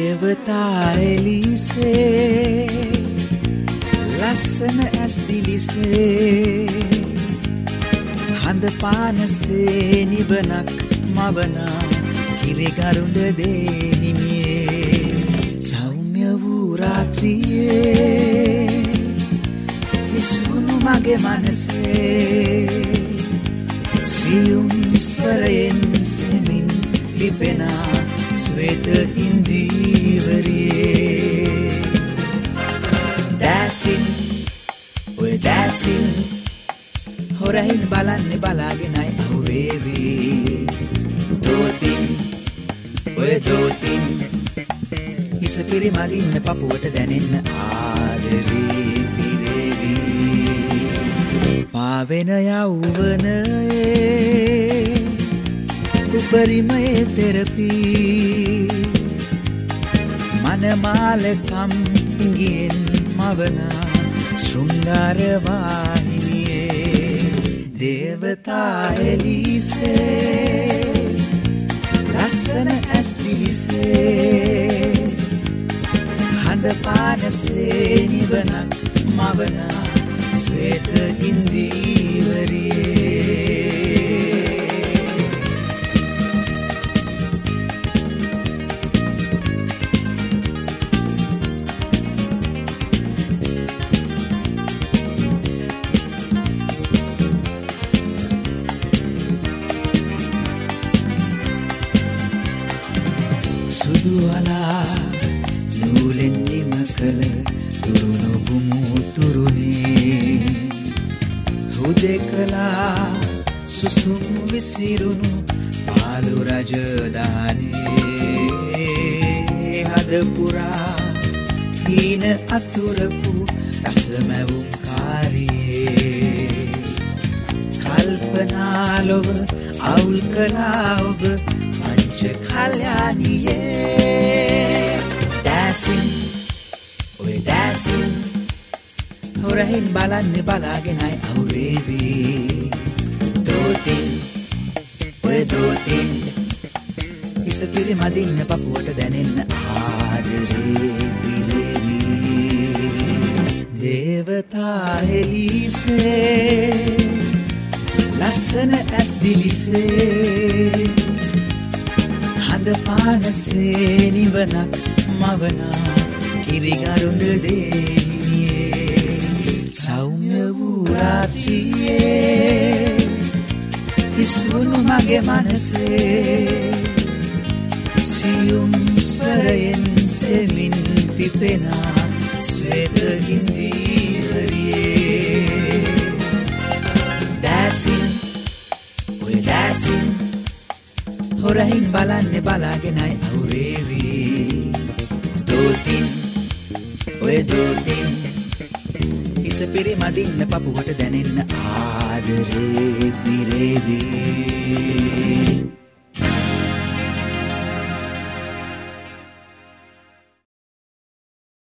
දේවතා එලිසේ ලස්සන ඇස් දිලිසේ හඳ පානසේ නිවනක් මවනා කිරිගරුඬ දෙහිමියේ සෞම්‍ය වූ රාත්‍රියේ ඉස්වුණු මගේ මනසේ සියුම් ස්වරයෙන් සෙමින් ලිපෙනා ස්වේත ඉන්දීවරියේ දැසින් ඔය දැසින් හොරහින් බලන්නේ බලාගෙනයි අහුවේවි දෝතින් ඔය දෝතින් හිස පිරිමදින්න පපුවට දැනෙන්න ආදරේ පිරේවි පාවෙන යෞවනයේ උපරිමයේ තෙරපී මනමාලකම් ඉංගියෙන් මවනා ශෘංගාර වාහිනියේ දේවතා එලිසේ ලස්සන ඇස් දිලිසේ හඳ පානසේ නිවනක් මවනා ස්වේත ඉන්දීවරියේ සුදුවලා නූලෙන් නිම කළ තුරුණු ගුමු තුරුණේ හුදෙකලා සුසුම් විසිරුණු පාලු රජධානයේ හදපුරා හීන අතුරපු රසමැවුම් කාරියේ කල්පනාලොව අවුල් කලා ඔබ කල්යානියේ දැසින් ඔය දැසින් හොරහින් බලන්නේ බලාගෙනයි අහුවේවි දෝතින් ඔය දෝතින් හිස පිරිමදින්න පපුවට දැනෙන්න ආදරේ පිරේවි දේවතා එලිසේ ලස්සන ඇස් දිලිසේ හඳ පානසේ නිවනක් මවනා කිරිගරුඬ දෙහිමියේ සෞම්‍ය වූ රාත්‍රියේ ඉස්වුණු මගේ මනසේ සියුම් ස්වරයෙන් සෙමින් පිපෙනා ස්වේත ඉන්දීවරියේ දැසින් ඔය දැසින් හොරහින් බලන්නේ බලාගෙනයි අහුවේවි දෝතින් ඔය දෝතින් හිස පිරිමදින්න පපුවට දැනෙන්න ආදරේ පිරේවි